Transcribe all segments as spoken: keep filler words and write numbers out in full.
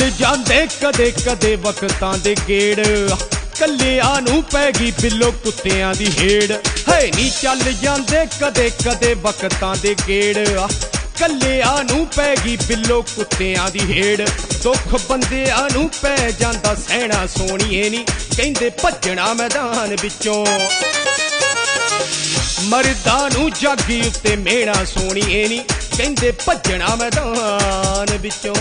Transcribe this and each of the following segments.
ਚੱਲ ਜਾਂਦੇ ਕਦੇ ਕਦੇ ਵਕਤਾਂ ਦੇ ਗੇੜ, ਕੱਲਿਆਂ ਨੂੰ ਪੈ ਗਈ ਬਿੱਲੋ ਕੁੱਤਿਆਂ ਦੀ ਹੇੜ। ਹੈ ਨੀ ਚੱਲ ਜਾਂਦੇ ਕਦੇ ਕਦੇ ਵਕਤਾਂ ਦੇ ਗੇੜ, ਕੱਲਿਆਂ ਨੂੰ ਪੈ ਗਈ ਬਿੱਲੋ ਕੁੱਤਿਆਂ ਦੀ ਹੇੜ। ਦੁੱਖ ਬੰਦਿਆਂ ਨੂੰ ਪੈ ਜਾਂਦਾ ਸਹਿਣਾ ਸੋਹਣੀਏ ਨੀ, ਕਹਿੰਦੇ ਭੱਜਣਾ ਮੈਦਾਨ ਵਿੱਚੋਂ। ਮਰਦਾਂ ਨੂੰ ਜਾਗੀ ਉੱਤੇ ਮਿਹਣਾ ਸੋਹਣੀਏ ਨੀ, ਕਹਿੰਦੇ ਭੱਜਣਾ ਮੈਦਾਨ ਵਿੱਚੋਂ।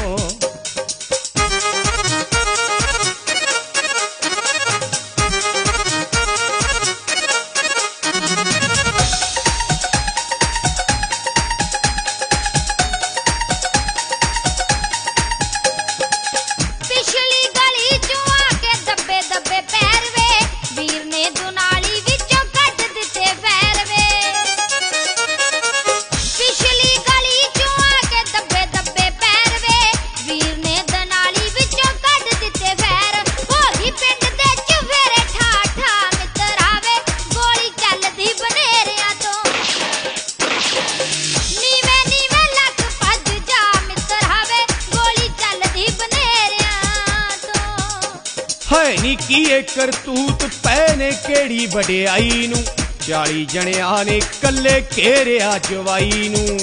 ਹੈ ਨੀ ਕੀਏ ਕਰਤੂਤ ਪੈ ਨੇ ਕਿਹੜੀ ਵਡਿਆਈ ਨੂੰ, ਚਾਲੀ ਜਣਿਆਂ ਨੇ ਕੱਲੇ ਘੇਰਿਆ ਜਵਾਈ ਨੂੰ।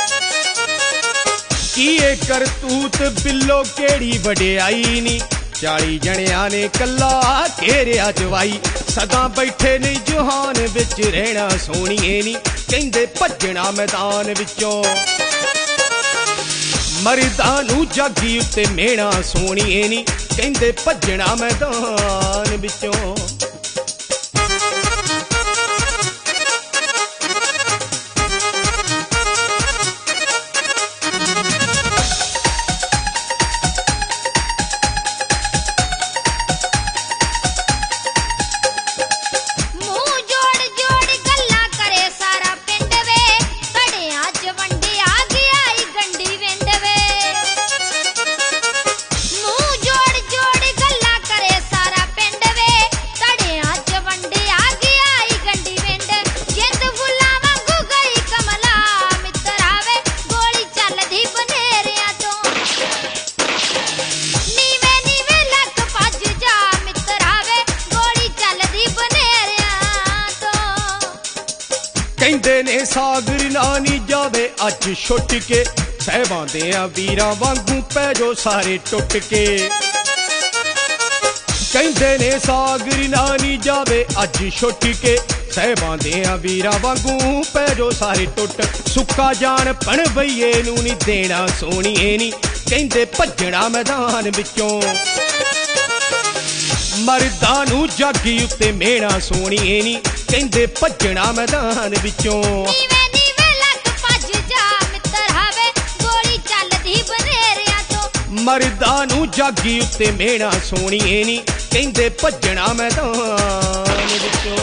ਕੀਏ ਕਰਤੂਤ ਬਿੱਲੋ ਕਿਹੜੀ ਵਡਿਆਈ ਨੀ, ਚਾਲੀ ਜਣਿਆਂ ਨੇ ਕੱਲਾ ਘੇਰਿਆ ਜਵਾਈ। ਸਦਾ ਬੈਠੇ ਨਹੀਂ ਜਹਾਨ ਵਿੱਚ ਰਹਿਣਾ ਸੋਹਣੀਏ ਨੀ, ਕਹਿੰਦੇ ਭੱਜਣਾ ਮੈਦਾਨ ਵਿੱਚੋਂ। ਮਰਦਾਂ ਨੂੰ ਜਾਗੀ ਉੱਤੇ ਮਿਹਣਾ ਸੋਹਣੀਏ ਨੀ, ਕਹਿੰਦੇ ਭੱਜਣਾ ਮੈਦਾਨ ਵਿੱਚੋਂ। ਕਹਿੰਦੇ ਨੇ ਸਾਗਰ ਨਾਨੀ ਜਾਵੇ ਅੱਜ ਛੁੱਟ ਕੇ, ਸਹਿਬਾਂ ਦਿਆਂ ਵੀਰਾਂ ਵਾਂਗੂ ਪੈ ਜੋ ਸਾਰੇ ਟੁੱਟ ਕੇ। ਕਹਿੰਦੇ ਨੇ ਸਾਗਰ ਨਾਨੀ ਜਾਵੇ ਅੱਜ ਛੁੱਟ ਕੇ, ਸਹਿਬਾਂ ਦਿਆਂ ਵੀਰਾਂ ਵਾਂਗੂ ਪੈ ਜੋ ਸਾਰੇ ਟੁੱਟ। ਸੁੱਕਾ ਜਾਣ ਪਣਵਈਏ ਨੂੰ ਨੀ ਦੇਣਾ ਸੋਹਣੀਏ ਨੀ, ਕਹਿੰਦੇ ਭੱਜਣਾ ਮੈਦਾਨ ਵਿੱਚੋਂ। ਮਰਦਾਂ ਨੂੰ ਜਾਗੀ ਉੱਤੇ ਮਿਹਣਾ ਸੋਹਣੀਏ ਨੀ, ਕਹਿੰਦੇ ਭੱਜਣਾ ਮੈਦਾਨ ਵਿੱਚੋਂ। ਨੀਵੇਂ ਨੀਵੇਂ ਲੱਗ ਭੱਜ ਜਾ ਮਿੱਤਰਾਵੇ, ਗੋਲੀ ਚੱਲਦੀ ਬਨੇਰਿਆਂ ਤੋਂ। ਮਰਦਾਂ ਨੂੰ ਜਾਗੀ ਉੱਤੇ ਮਿਹਣਾ ਸੋਹਣੀਏ ਨੀ, ਕਹਿੰਦੇ ਭੱਜਣਾ ਮੈਦਾਨ ਵਿੱਚੋਂ।